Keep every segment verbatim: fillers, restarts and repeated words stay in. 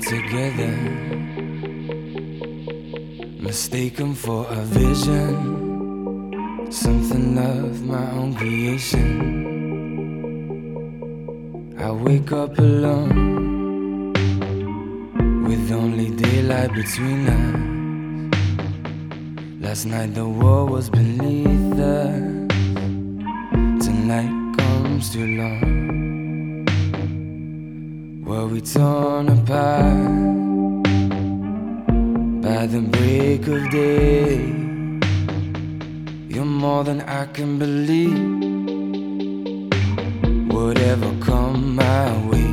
together, mistaken for a vision, something of my own creation. I wake up alone, with only daylight between us. Last night the war was beneath us, tonight comes too long. Were we torn apart by the break of day? You're more than I can believe, whatever come my way.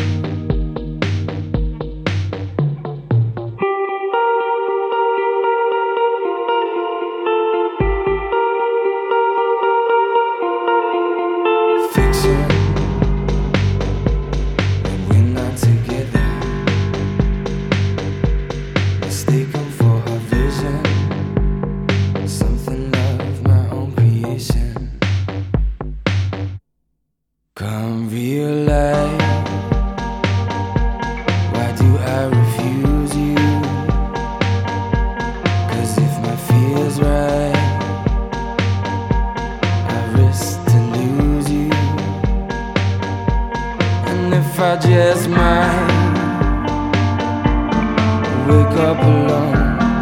Come realize, why do I refuse you? 'Cause if my feel's right, I risk to lose you. And if I just might wake up alone,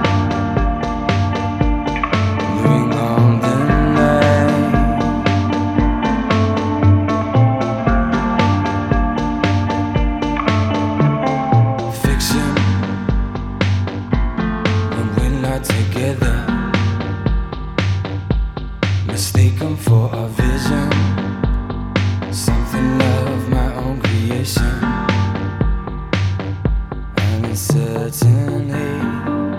bring on the night. Together, mistaken for a vision, something of my own creation. I'm in certain haze.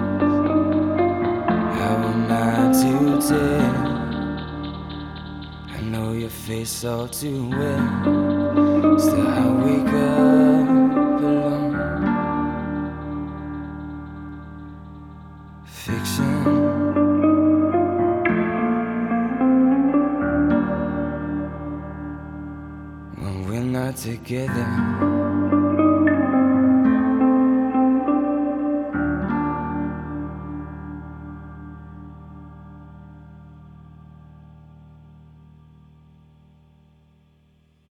How am I to tell? I know your face all too well. Still I wake up alone. Fiction. When we're not together.